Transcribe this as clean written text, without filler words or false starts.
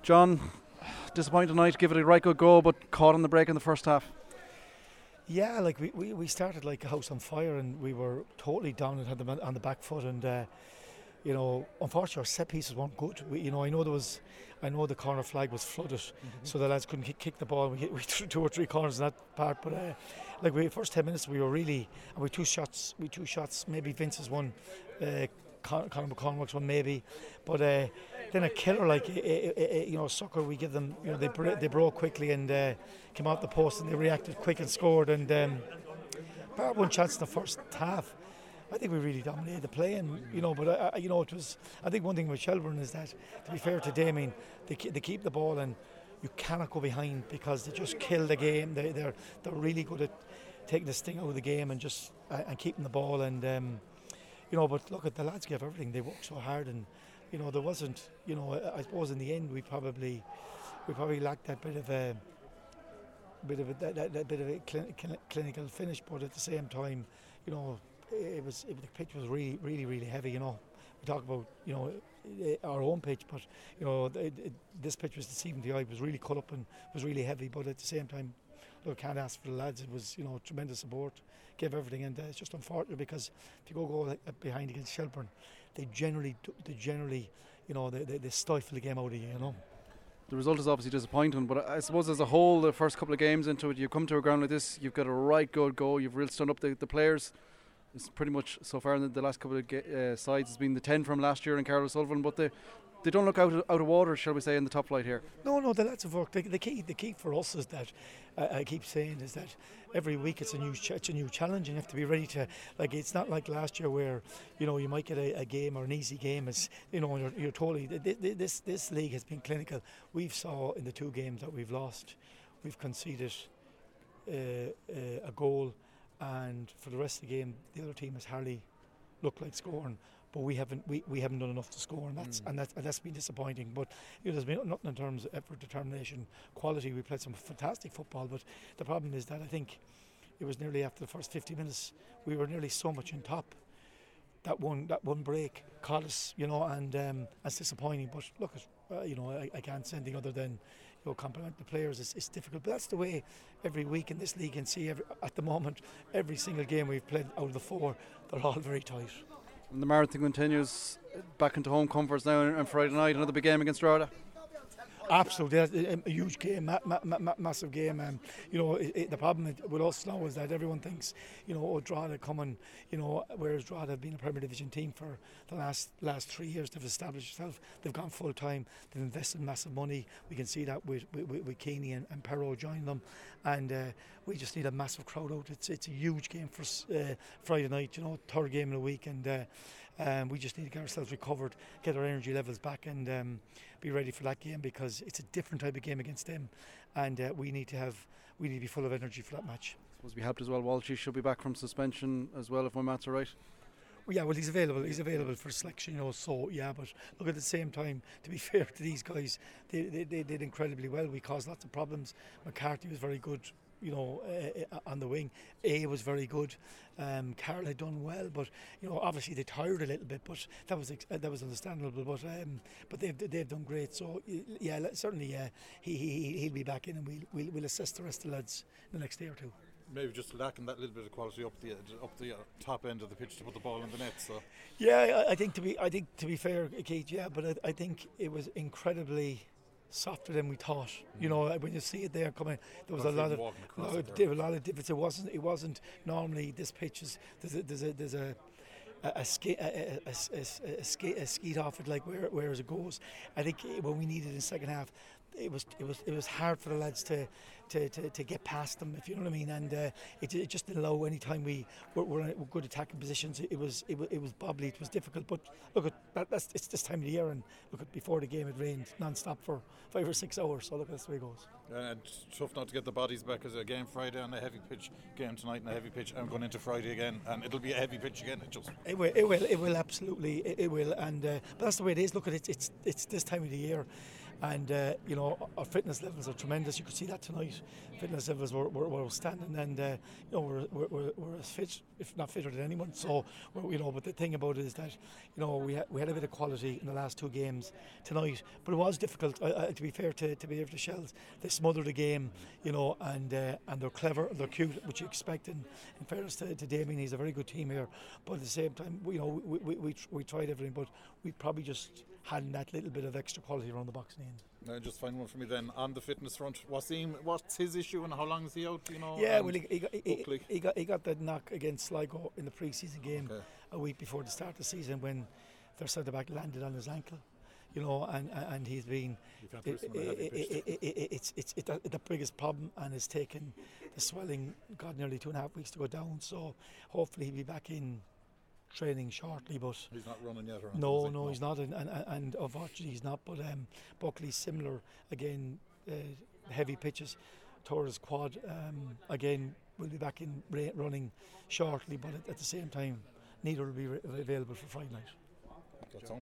John, disappointed tonight, give it a right good go, but caught on the break in the first half. Yeah, like we started like a house on fire, and we were totally down and had them on the back foot, and unfortunately our set pieces weren't good. I know the corner flag was flooded, so the lads couldn't kick the ball. We threw 2 or 3 corners in that part, but first 10 minutes we were really, and we two shots, maybe Vince's one. Conor McCormack's one maybe, but then a killer like Sucker, we give them, they broke quickly and came out the post, and they reacted quick and scored, and bar one chance in the first half, I think we really dominated the play, and but it was. I think one thing with Shelbourne is that, to be fair to Damien, they keep the ball, and you cannot go behind because they just kill the game. They're really good at taking the sting out of the game and just and keeping the ball, and. But look at the lads gave everything. They worked so hard, and there wasn't. I suppose in the end we probably lacked that bit of a clinical finish. But at the same time, the pitch was really, really, really heavy. We talk about our own pitch, but this pitch was deceiving the eye. It was really cut up and was really heavy. But at the same time, look, I can't ask for the lads. It was tremendous support, gave everything, and it's just unfortunate because if you go behind against Shelbourne, they generally they stifle the game out of you. The result is obviously disappointing, but I suppose as a whole, the first couple of games into it, you come to a ground like this, you've got a right good go. You've really stung up the players. It's pretty much so far in the last couple of sides has been the 10 from last year in Carlow Sullivan, but they don't look out of water, shall we say, in the top flight here. No, the lads have worked. The key for us is that I keep saying is that every week it's a new challenge, and you have to be ready to. It's not like last year where you might get a game or an easy game. It's you're totally. This league has been clinical. We've saw in the 2 games that we've lost, we've conceded a goal, and for the rest of the game, the other team has hardly looked like scoring. But we haven't done enough to score, and that's been disappointing. But there's been nothing in terms of effort, determination, quality. We played some fantastic football, but the problem is that I think it was nearly after the first 50 minutes we were nearly so much on top. That one break caught us, and that's disappointing. But look, I can't say anything other than compliment the players. It's difficult, but that's the way every week in this league. And see, at the moment, every single game we've played out of the 4, they're all very tight. And the marathon continues back into home comforts now on Friday night. Another big game against Drogheda. Absolutely, a huge game, massive game. The problem with us now is that everyone thinks, Drogheda coming, whereas Drogheda have been a Premier Division team for the last 3 years. They've established themselves. They've gone full time. They've invested massive money. We can see that with Keeney and Perro joining them, and we just need a massive crowd out. It's a huge game for us Friday night. 3rd game in a week, and we just need to get ourselves recovered, get our energy levels back, and be ready for that game because it's a different type of game against them, and we need to be full of energy for that match. I suppose we helped as well. Walshy should be back from suspension as well, if my maths are right. Well, yeah, he's available. He's available for selection, So yeah, but look, at the same time, to be fair to these guys, they did incredibly well. We caused lots of problems. McCarthy was very good. On the wing, A was very good. Carl had done well, but obviously they tired a little bit, but that was understandable. But they've done great. So yeah, certainly he'll be back in, and we'll assess the rest of the lads the next day or 2. Maybe just lacking that little bit of quality up the top end of the pitch to put the ball in the net. So yeah, I think to be fair, Keith, yeah, but I think it was incredibly softer than we thought. When you see it there coming, there was a lot of difference. It wasn't normally this pitch is there's a skeet off it, like where it goes. I think when we needed in the second half, it was hard for the lads to get past them, if you know what I mean, and it just didn't allow any time we were in good attacking positions. It was bobbly, it was difficult, but look, it's this time of the year, and look, before the game it rained non-stop for 5 or 6 hours, so look, that's the way it goes. And it's tough not to get the bodies back, as a game Friday on a heavy pitch, game tonight on a heavy pitch, and going into Friday again, and it'll be a heavy pitch again. It will absolutely, it will, and but that's the way it is. Look, it's this time of the year, and you know, our fitness levels are tremendous. You could see that tonight. Fitness levels were standing, and you know, we're as fit, if not fitter than anyone. So you know, but the thing about it is that, you know, we had a bit of quality in the last 2 games tonight, but it was difficult. To be fair to be able to Shells, they smothered the game, you know, and they're clever, they're cute, which you expect. In fairness to Damien, he's a very good team here, but at the same time, you know, we tried everything, but we probably just hadn't that little bit of extra quality around the box in the end. Just final one for me then, on the fitness front, what's his issue and how long is he out, you know? Yeah, well, he got the knock against Sligo in the pre-season game a week before the start of the season, when their centre back landed on his ankle, you know, and he's been it's the biggest problem, and it's taken the swelling, God, nearly 2.5 weeks to go down. So hopefully he'll be back in training shortly, but he's not running yet, or no, he's not, and unfortunately he's not. But Buckley's similar again, heavy pitches, tore his quad. Again, will be back in running shortly, but at the same time, neither will be available for Friday night.